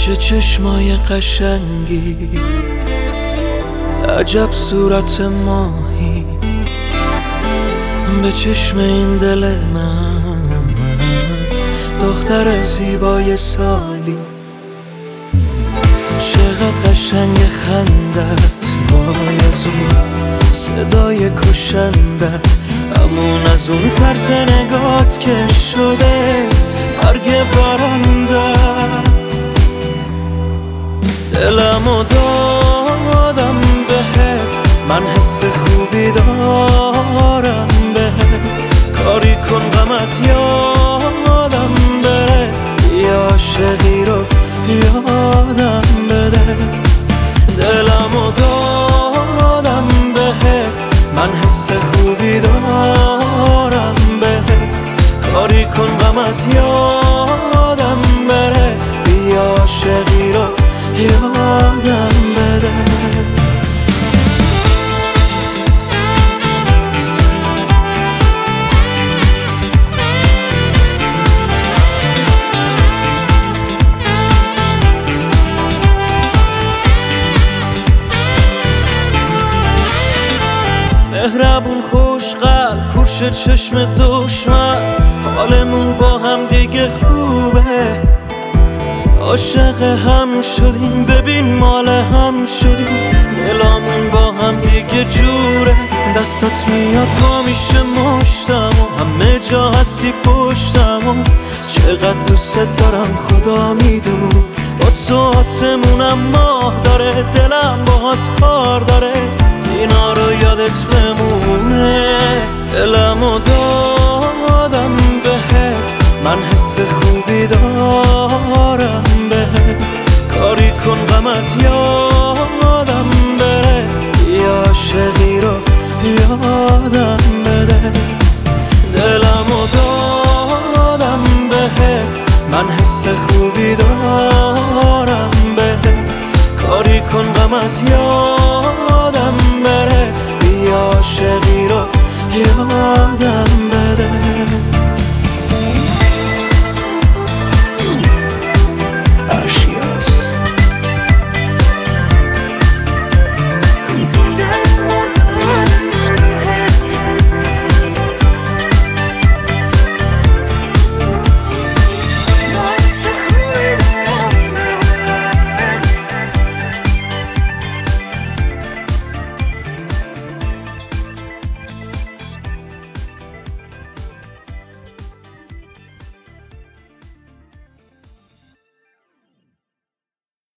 چه چشمای قشنگی، عجب صورت ماهی به چشم این دل من، دختر زیبای سالی. چقدر قشنگ خندت، وای از اون صدای کشندت، همون از اون طرز نگات که شده مرگ برندت. دلمو دادم بهت، من حس خوبی دارم بهت، کاری کن غم از یادم بره، یا عاشقی رو یادم بده. دلمو دادم بهت، من حس خوبی دارم بهت، کاری کن غم از یادم بره، یا عاشقی رو یادم بده. مهربون خوشقلب کورش چشم دشمن، حالمون با هم دیگه خوبه، عاشق هم شدیم ببین مال هم شدیم، دلامون با هم دیگه جوره. دستات میاد با میشه مشتم و همه جا هستی پشتم و چقدر دوست دارم خدا میدون، با تو آسمونم ماه داره، دلم باهات کار داره، اینا رو یادت بمونه. دلمو دادم بهت، من حس خوبی دارم بهت، کاری کن غم از یادم بره، یا عاشقی رو یادم بده. دلمو دادم بهت، من حس خوبی دارم بهت، کاری کن غم از یادم